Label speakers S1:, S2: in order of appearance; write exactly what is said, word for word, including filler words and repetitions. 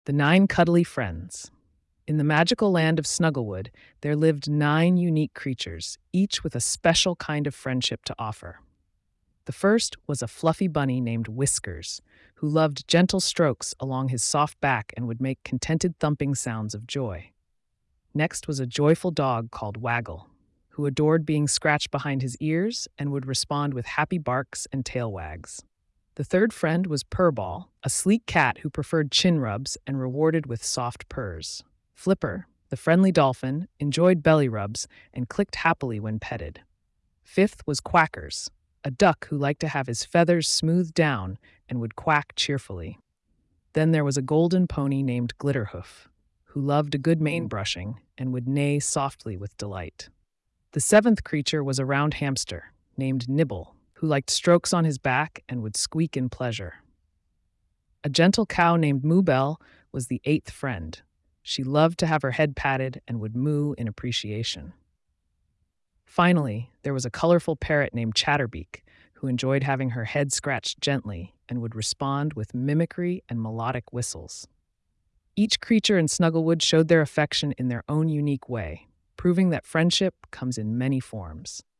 S1: The Nine Cuddly Friends. In the magical land of Snugglewood, there lived nine unique creatures, each with a special kind of friendship to offer. The first was a fluffy bunny named Whiskers, who loved gentle strokes along his soft back and would make contented thumping sounds of joy. Next was a joyful dog called Waggle, who adored being scratched behind his ears and would respond with happy barks and tail wags. The third friend was Purrball, a sleek cat who preferred chin rubs and rewarded with soft purrs. Flipper, the friendly dolphin, enjoyed belly rubs and clicked happily when petted. Fifth was Quackers, a duck who liked to have his feathers smoothed down and would quack cheerfully. Then there was a golden pony named Glitterhoof, who loved a good mane brushing and would neigh softly with delight. The seventh creature was a round hamster named Nibble, who liked strokes on his back and would squeak in pleasure. A gentle cow named Moobell was the eighth friend. She loved to have her head patted and would moo in appreciation. Finally, there was a colorful parrot named Chatterbeak, who enjoyed having her head scratched gently and would respond with mimicry and melodic whistles. Each creature in Snugglewood showed their affection in their own unique way, proving that friendship comes in many forms.